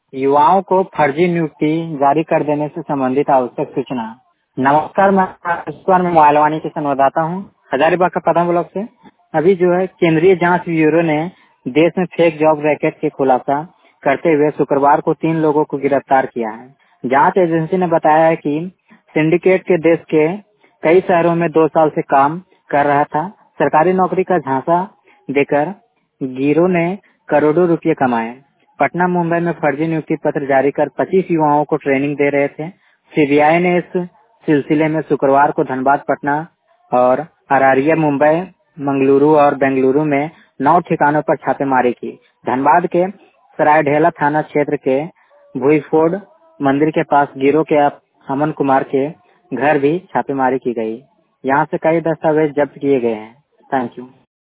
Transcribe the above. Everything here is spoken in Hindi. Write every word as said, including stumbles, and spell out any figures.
युवाओं को फर्जी नियुक्ति जारी कर देने से संबंधित आवश्यक सूचना। नमस्कार, मैं राजेश्वर में मोबाइलवाणी के संवाददाता हूँ, हजारीबाग का प्रधान ब्लॉक से। अभी जो है केंद्रीय जांच ब्यूरो ने देश में फेक जॉब रैकेट के खुलासा करते हुए शुक्रवार को तीन लोगों को गिरफ्तार किया है। जांच एजेंसी ने बताया है कि सिंडिकेट के देश के कई शहरों में दो साल से काम कर रहा था। सरकारी नौकरी का झांसा देकर गिरोह ने करोड़ों रुपए कमाए। पटना मुंबई में फर्जी नियुक्ति पत्र जारी कर पच्चीस युवाओं को ट्रेनिंग दे रहे थे। सीबीआई ने इस सिलसिले में शुक्रवार को धनबाद, पटना और अरारिया, मुंबई, मंगलुरु और बेंगलुरु में नौ ठिकानों पर छापेमारी की। धनबाद के सरायढेला थाना क्षेत्र के भुईफोड़ मंदिर के पास गिरोह के अमन कुमार के घर भी छापेमारी की गई। यहाँ से कई दस्तावेज जब्त किए गए हैं। Thank you.